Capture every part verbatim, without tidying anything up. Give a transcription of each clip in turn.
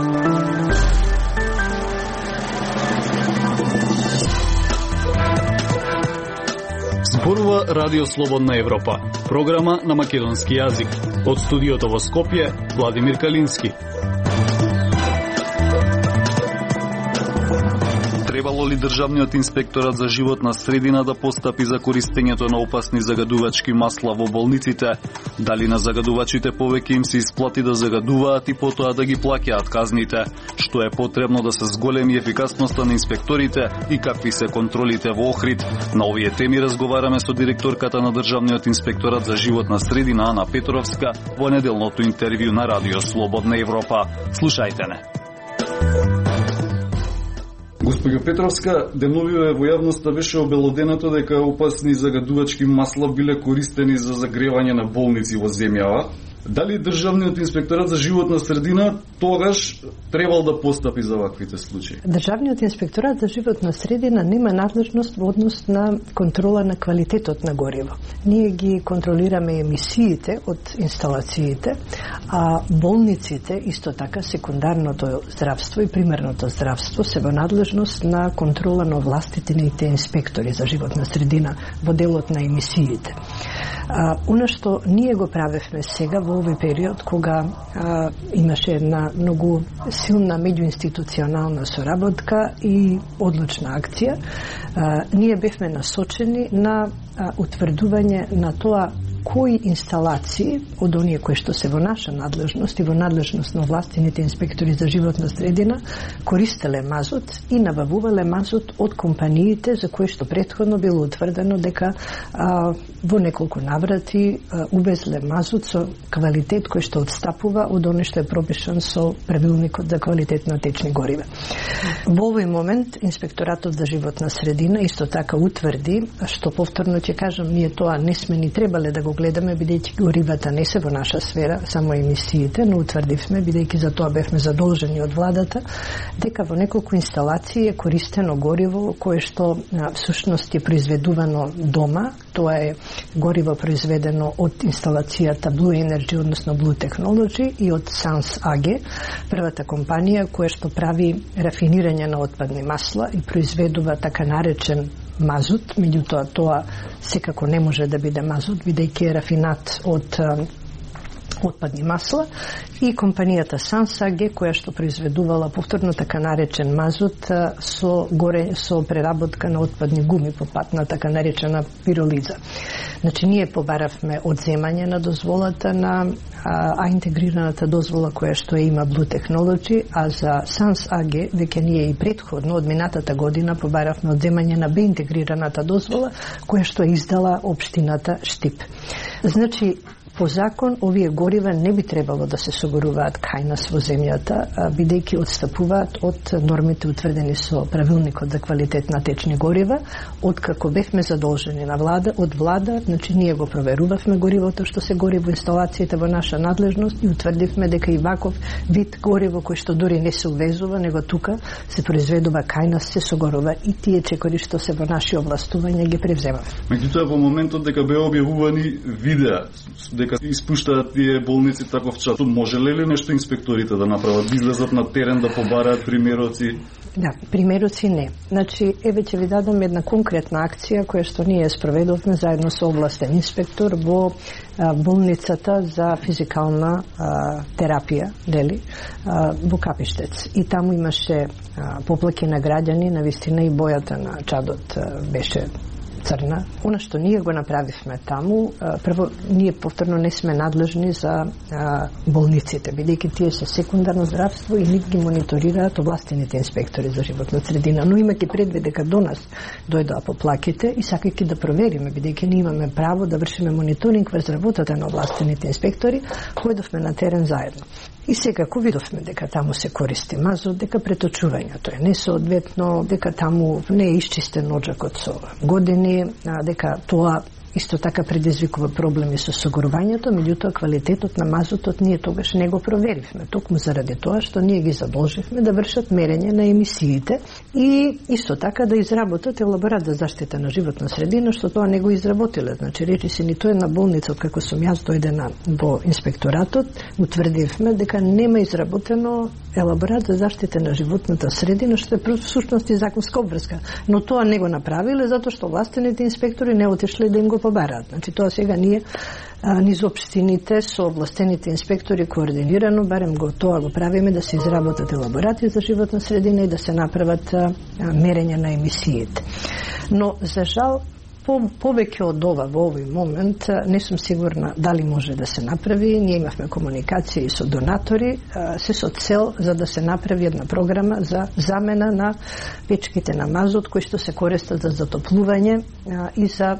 Зборува Радио Слободна Европа, програма на македонски јазик. Од студиото во Скопје, Владимир Калински. Требало ли Државниот инспекторат за животна средина да постапи за користењето на опасни загадувачки масла во болниците? Дали на загадувачите повеќе им се исплати да загадуваат и потоа да ги плаќаат казните? Што е потребно да се зголеми ефикасноста на инспекторите и какви се контролите во Охрид? На овие теми разговараме со директорката на Државниот инспекторат за животна средина Ана Петровска во неделното интервју на Радио Слободна Европа. Слушајте не. Господја Петровска, деновиве во јавноста беше обелоденето дека опасни загадувачки масла биле користени за загревање на болници во земјава. Дали Државниот инспекторат за животна средина тогаш требал да постапи за ваквите случаи? Државниот инспекторат за животна средина нема надлежност во однос на контрола на квалитетот на гориво. Ние ги контролираме емисиите од инсталациите, а болниците, исто така секундарното здравство и примерното здравство се во надлежност на контрола на овластителните инспектори за животна средина во делот на емисиите. А, она што ние го правевме сега во овој период кога а, имаше една многу силна меѓуинституционална соработка и одлучна акција, а, ние бевме насочени на а, утврдување на тоа кои инсталации од оние кои што се во наша надлежност и во надлежност на властените инспектори за животна средина користеле мазут и набавувале мазут од компаниите за кои што претходно било утврдено дека а, во неколку наврати а, увезле мазут со квалитет кој што отстапува од оној што е пропишан со правилникот за квалитет на течни горива. Во овој момент инспекторатот за животна средина исто така утврди, што повторно ќе кажам, ние тоа не сме ни требале да го гледаме, бидејќи горивата не се во наша сфера, само емисиите, но утврдивме, бидејќи за тоа бевме задолжени од владата, дека во неколку инсталации е користено гориво кое што всушност е произведувано дома. Тоа е гориво произведено од инсталацијата Blue Energy, односно Blue Technology и од Sans А Г, првата компанија која што прави рафинирање на отпадни масла и произведува така наречен мазут, меѓутоа тоа секако не може да биде мазут, бидејќи е рафинат од отпадни масла, и компанијата Sans А Г која што произведувала повторно така наречен мазут со горе со преработка на отпадни гуми по пат на така наречена пиролиза. Значи ние побаравме одземање на дозволата на а, а интегрираната дозвола која што е има Blue Technology, а за Sans А Г веќе ние и претходно од минатата година побаравме одземање на Б интегрираната дозвола која што е издала општината Штип. Значи по закон, овие горива не би требало да се согоруваат кај нас во земјата, бидејќи отстапуваат од нормите утврдени со правилникот за квалитет на течни горива, откако бевме задолжени на влада, од влада, значи ние го проверувавме горивото што се гори во инсталациите во наша надлежност и утврдивме дека и ваков вид гориво кој што дури не се увезува, него тука се произведува кај нас, се согорува и тие чекори што се во наши овластувања ги превземаме. Меѓутоа во моментот дека беа објавувани видеа дека испуштаат тие болници таков чат, можеле ли нешто инспекторите да направат, да излезат на терен, да побараат примероци? Да, примероци не. Значи, еве ќе ви дадам една конкретна акција која што ние спроведовме заедно со областен инспектор во а, болницата за физикална а, терапија, дели, а, во Капиштец. И таму имаше а, поплаки на граѓани, на вистина и бојата на чадот а, беше црна. Она што ние го направивме таму, прво, ние повторно не сме надлежни за а, болниците, бидејќи тие се секундарно здравство и нив ги мониторираат овластените инспектори за животна средина. Но имајќи предвид дека до нас дојдоа поплаките и сакајќи да провериме, бидејќи ние имаме право да вршиме мониторинг врз работата на овластените инспектори, појдовме на терен заедно. И секако видовме дека таму се користи мазот, дека преточувањето е несоодветно, дека таму не е исчистен оджакот со години, дека тоа исто така предизвикува проблеми со согорувањето, меѓутоа квалитетот на мазутот ние тогаш не го проверивме, токму заради тоа што ние ги задолживме да вршат мерење на емисиите и исто така да изработат елаборат за заштита на животна средина, што тоа не го изработиле. Значи, речи се, ниту една болница, како сум јас дојдена во инспекторатот, утврдивме дека нема изработено елаборат за заштита на животната средина, што е всушност и законска обврска. Но тоа не го направиле затоа што властените инспектори не отишле да им го побараат. Значи, тоа сега ние низ општините со властените инспектори координирано, барем го тоа го правиме, да се изработат елаборати за животна средина и да се направат а, мерење на емисиите. Но, за жал, По, повеќе од ова во овој момент не сум сигурна дали може да се направи. Ние имавме комуникација и со донатори, се со цел за да се направи една програма за замена на печките на мазот кои што се користат за затоплување и за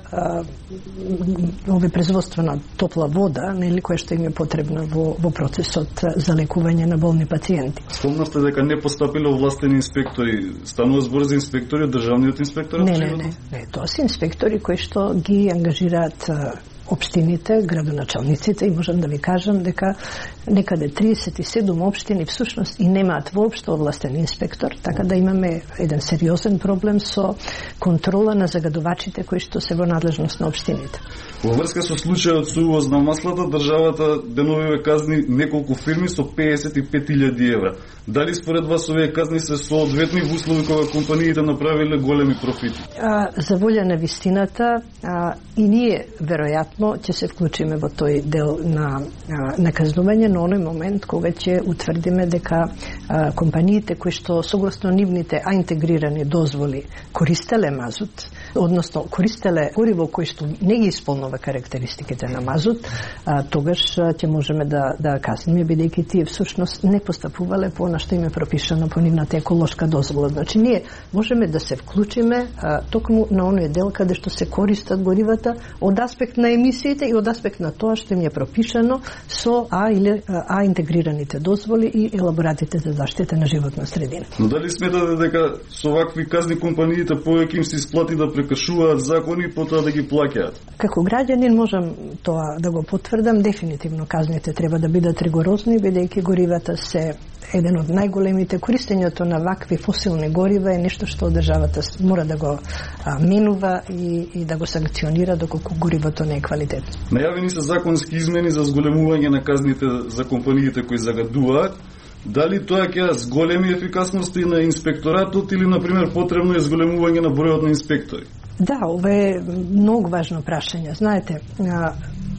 овој производство на топла вода, нели, која што им е потребна во, во процесот за лекување на болни пациенти. Спомнавте дека не постапиле овластени инспектори. Станува збор за инспектори од државниот инспекторат? Не, не, не, не, тоа се инспектори кои што ги ангажираат општините, градоначалниците, и можам да ви кажам дека некаде триесет и седум општини всушност и немаат воопшто овластен инспектор, така да имаме еден сериозен проблем со контрола на загадувачите кои што се во надлежност на општините. Во врска со случајот со увоз на маслата, државата деновиве казни неколку фирми со педесет и пет илјади евра. Дали според вас овие казни се соодветни во услови кога компаниите направиле големи профити? А, за волја на вистината, а, и ние веројатно ќе се вклучиме во тој дел на наказнување на оној момент кога ќе утврдиме дека а, компаниите кои што согласно нивните а интегрирани дозволи користеле мазут, односно користеле гориво кои што не ги исполнува карактеристиките на мазут, а, тогаш ќе можеме да да казниме, бидејќи тие всушност не постапувале по она што им е пропишано по нивната еколошка дозвола. Значи ние можеме да се вклучиме а, токму на оној дел каде што се користат горивата од аспект на емисиите и од аспект на тоа што им е пропишано со А или А интегрираните дозволи и елаборатите за заштита на животна средина. Но дали сметате дека со вакви казни компаниите повеќе им се исплати да прекршуваат закони и потоа да ги плаќаат? Како граѓанин можам тоа да го потврдам, дефинитивно казните треба да бидат ригорозни, бидејќи горивата се еден од најголемите, користењето на вакви фосилни горива е нешто што државата мора да го а, менува и, и да го санкционира доколку горивото не е квалитетно. Најавени се законски измени за зголемување на казните за компаниите кои загадуваат. Дали тоа ќе зголеми ефикасности на инспекторатот или, например, потребно е зголемување на бројот на инспектори? Да, ова е многу важно прашање. Знаете, а,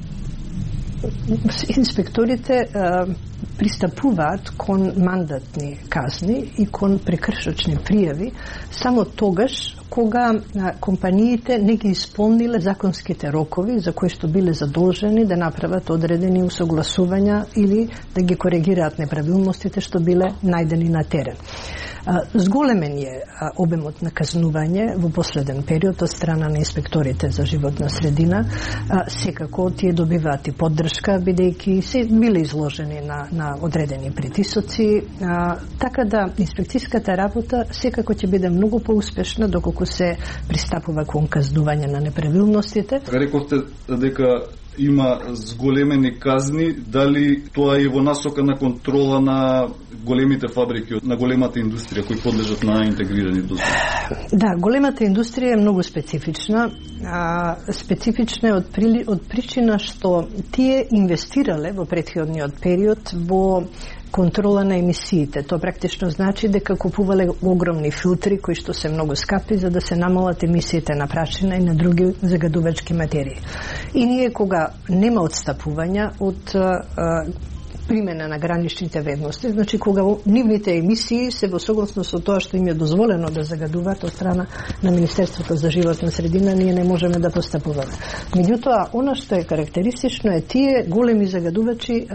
инспекторите а, пристапуваат кон мандатни казни и кон прекршочни пријави само тогаш кога а, компаниите не ги исполниле законските рокови за кои што биле задолжени да направат одредени усогласувања или да ги коригираат неправилностите што биле најдени на терен. А, зголемен е а, обемот на казнување во последен период од страна на инспекторите за животна средина. А, секако тие добиваат и поддршка, бидејќи се биле изложени на, на одредени притисоци, а, така да инспекцијската работа секако ќе биде многу поуспешна доколку се пристапува кон казнување на неправилностите. Рековте дека има зголемени казни, дали тоа е во насока на контрола на големите фабрики, на големата индустрија кои подлежат на интегрирани дозволи? Да, големата индустрија е многу специфична. А, специфична е од, прили, од причина што тие инвестирале во претходниот период во контрола на емисиите. Тоа практично значи дека купувале огромни филтри кои што се многу скапи за да се намалат емисиите на прашина и на други загадувачки материи. И ние кога нема отстапувања од а, примена на граничните вредности, значи кога нивните емисии се во согласно со тоа што им е дозволено да загадуваат од страна на Министерството за животна средина, ние не можеме да постапуваме. Меѓутоа, она што е карактеристично е тие големи загадувачи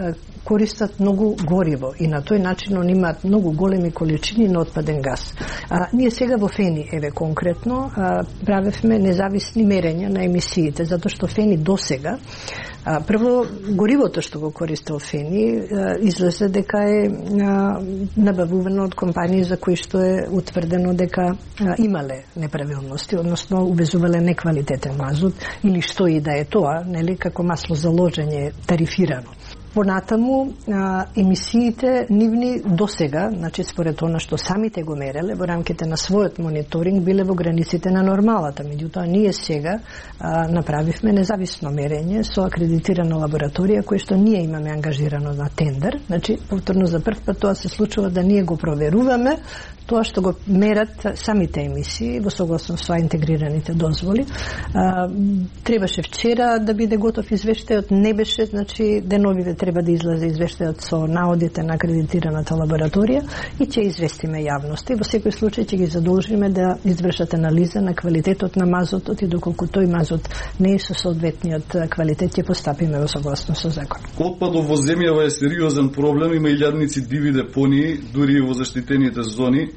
користат многу гориво и на тој начин они имаат многу големи количини на отпаден газ. А, ние сега во Фени, еве конкретно, а, правевме независни мерења на емисиите, затоа што Фени досега, а, прво горивото што го користел Фени а, излезе дека е а, набавувано од компании за кои што е утврдено дека а, имале неправилности, односно увезувале неквалитетен мазут или што и да е тоа, нели, како масло за ложење тарифирано. Понатаму, а, емисиите нивни досега, значи според она што самите го мереле во рамките на својот мониторинг, биле во границите на нормалата. Меѓутоа, ние сега а, направивме независно мерење со акредитирана лабораторија која што ние имаме ангажирано на тендер. Значи, повторно за прв пат тоа се случува да ние го проверуваме тоа што го мерат самите емисии во согласност со интегрираните дозволи. А, требаше вчера да биде готов извештајот, не беше, значи деновиве треба да излезе извештајот со наодите на акредитираната лабораторија и ќе известиме јавноста. Во секој случај ќе ги задолжиме да извршат анализа на квалитетот на мазотот и доколку тој мазот не е со соодветниот квалитет, ќе постапиме во согласност со закон. Отпадот во земјава е сериозен проблем, има илјадници диви депонии, дури и во заштитените зони.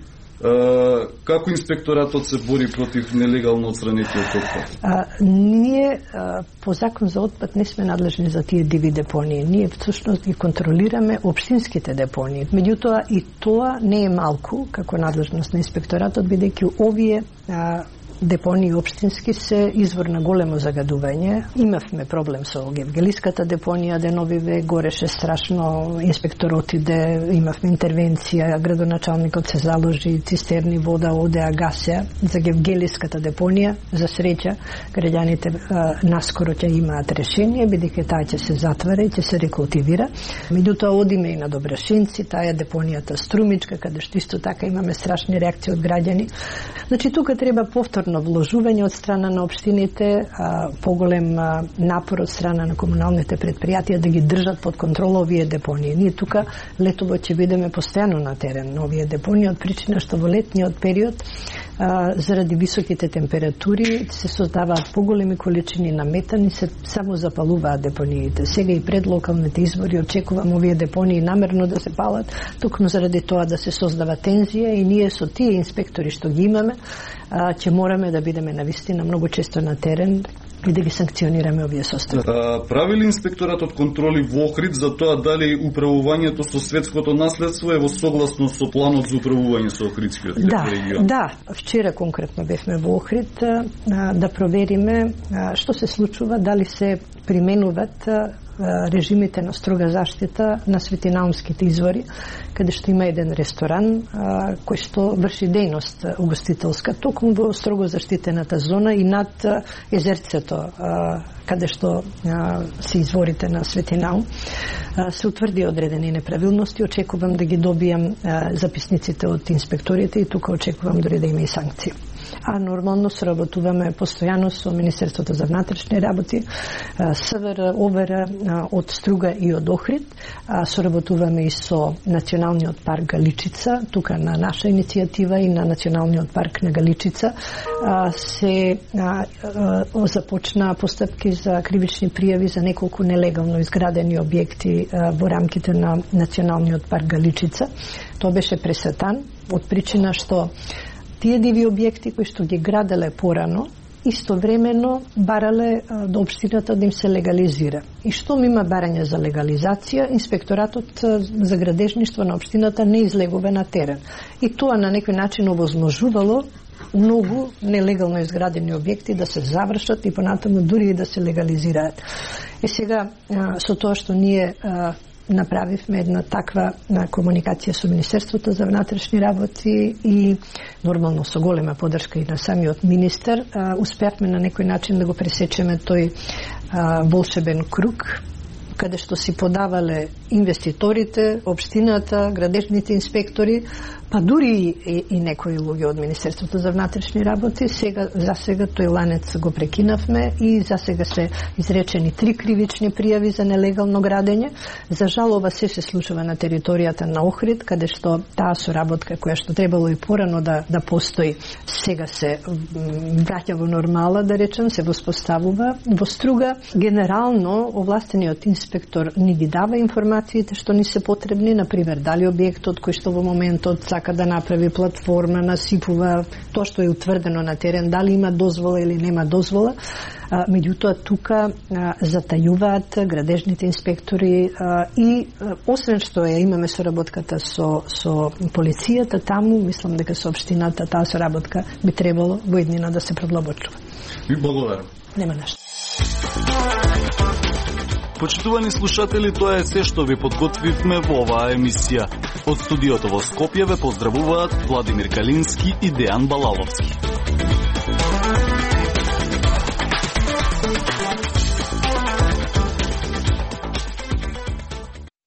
Uh, како инспекторатот се бори против нелегално отстранетиот отпад? А, ние а, по закон за отпад не сме надлежни за тие диви депонии. Ние всушност ги контролираме општинските депонии. Меѓутоа и тоа не е малку како надлежност на инспекторатот, бидејќи овие а, депонии општински се извор на големо загадување. Имавме проблем со Гевгелиската депонија, деновиве гореше страшно, инспектор отиде, имавме интервенција, градоначалникот се заложи, цистерни вода оде, а гасеа. За Гевгелиската депонија, за среќа, граѓаните а, наскоро ќе имаат решение, бидејќи таа ќе се затвара и ќе се рекултивира. Меѓутоа одиме и на Добрашинци, таа е депонијата Струмичка, каде што исто така имаме страшни реакции од граѓани. Значи тука треба повторно вложување од страна на општините, а, поголем а, напор од страна на комуналните предпријатија да ги држат под контрола овие депонии. Ние тука летово ќе бидеме постојано на терен на овие депонии, од причина што во летниот период а, заради високите температури се создаваат поголеми количини на метан и се само запалуваат депониите. Сега и пред локалните избори очекувам овие депонии намерно да се палат, токму заради тоа да се создава тензија и ние со тие инспектори што ги имаме, а, ќе мораме да бидеме навистина многу често на терен и да ги санкционираме овие состојби. Прави ли инспекторатот контроли во Охрид за тоа дали управувањето со светското наследство е во согласност со планот за управување со Охридскиот да, регион? Да, вчера конкретно бевме во Охрид да провериме што се случува, дали се применуваат режимите на строга заштита на светинаумските извори, каде што има еден ресторан а, кој што врши дејност угостителска токму во строго заштитената зона и над езерцето а, каде што а, се изворите на Светинаум. А, се утврди одредени неправилности, очекувам да ги добијам а, записниците од инспекторите и тука очекувам дори да има и санкции. А нормално соработуваме постојано со Министерството за внатрешни работи, СВР, ОВР од Струга и од Охрид. Соработуваме и со Националниот парк Галичица, тука на наша иницијатива и на Националниот парк на Галичица се започна постапки за кривични пријави за неколку нелегално изградени објекти во рамките на Националниот парк Галичица. Тоа беше пресетан од причина што тие диви објекти кои што ги граделе порано, истовремено барале до општината да им се легализира. И што има барање за легализација, инспекторатот за градежништво на општината не излегува на терен. И тоа на некој начин овозможувало многу нелегално изградени објекти да се завршат и понатаму дури и да се легализираат. Е сега, со тоа што ние направивме една таква комуникација со Министерството за внатрешни работи и нормално со голема поддршка и на самиот министер, успеавме на некој начин да го пресечеме тој а, волшебен круг, каде што си подавале инвеститорите, општината, градежните инспектори Па дури и, и некои луѓе од Министерството за внатрешни работи, сега за сега тој ланец го прекинавме и за сега се изречени три кривични пријави за нелегално градење. За жал ова се се случува на територијата на Охрид, каде што таа соработка која што требало и порано да да постои, сега се враќа во нормала, да речем, се воспоставува. Во Струга генерално овластениот инспектор ни ги дава информациите што ни се потребни, на пример дали објектот кој што во моментот сака да направи платформа, насипува тоа што е утврдено на терен, дали има дозвола или нема дозвола. А, меѓутоа тука а, затајуваат градежните инспектори а, и а, освен што е имаме соработката со со полицијата таму, мислам дека со општината таа соработка би требало во иднина да се продлабочува. Ви благодарам. Нема нешто. Почитувани слушатели, тоа е се што ви подготвивме во оваа емисија. Од студиото во Скопје ве поздравуваат Владимир Калински и Дејан Балаловски.